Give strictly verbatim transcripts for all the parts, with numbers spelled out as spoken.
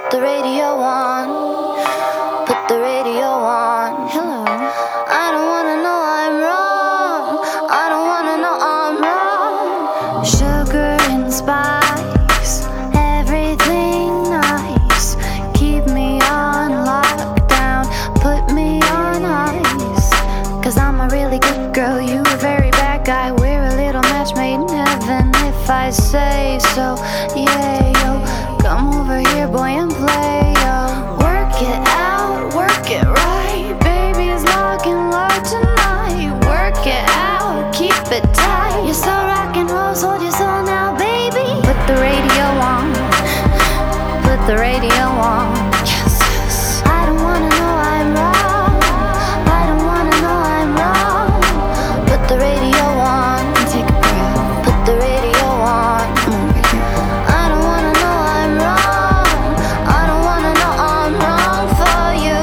Put the radio on. Put the radio on. Hello. I don't wanna know I'm wrong. I don't wanna know I'm wrong. Sugar and spice, everything nice. Keep me on lockdown, put me on ice. Cause I'm a really good girl, you a very bad guy. We're a little match made in heaven, if I say so. Yeah, yo, come over here, boy, and play, yo. Work it out, work it right. Baby's lock and load tonight. Work it out, keep it tight. You're so rock and roll, hold your soul now, baby. Put the radio on. Put the radio on. Yes, yes. I don't wanna know I'm wrong. I don't wanna know I'm wrong. Put the radio on. Take a breath. Put the radio on. I don't wanna know I'm wrong. I don't wanna know I'm wrong for you.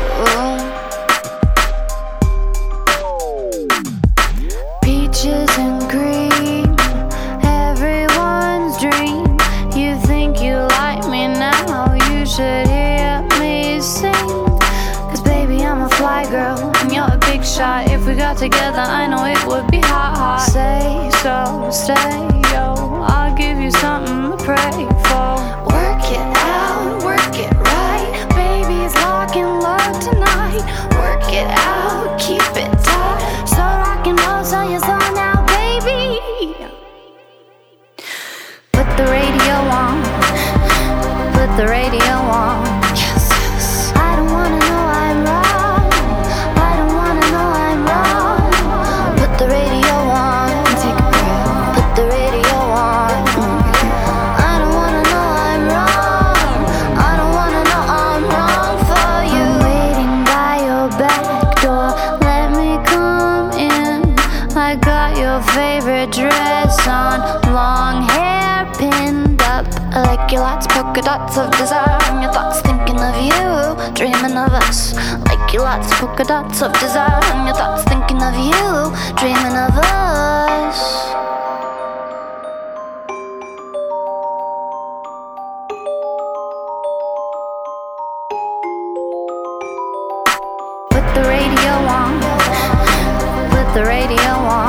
Peaches and cream, everyone's dream. You think you like me now, you should hear me sing. Cause baby, I'm a fly girl and you're a big shot. If we got together, I know it would be hot, hot. Say so, stay, yo, I'll give you something to pray for. Work it out, work it right. Baby's lock and load tonight. Work it out, keep it tight. So rock and roll, so you're so now, baby. Put the radio on. Put the radio on. Yes, yes. I don't wanna know I'm wrong. I don't wanna know I'm wrong. Put the radio on. Take a breath. Put the radio on. I don't wanna know I'm wrong. I don't wanna know I'm wrong for you. I'm waiting by your back door. Let me come in. I got your favorite dress on, long hair pinned up. I like your lots, polka dots of desire. And your thoughts thinking of you, dreaming of us. Like your lots, polka dots of desire. And your thoughts thinking of you, dreaming of us. Put the radio on. Put the radio on.